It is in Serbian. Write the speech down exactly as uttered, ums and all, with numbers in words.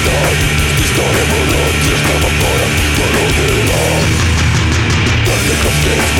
dan Stiska revolucija šta vam moram porodila. Da se kao svijet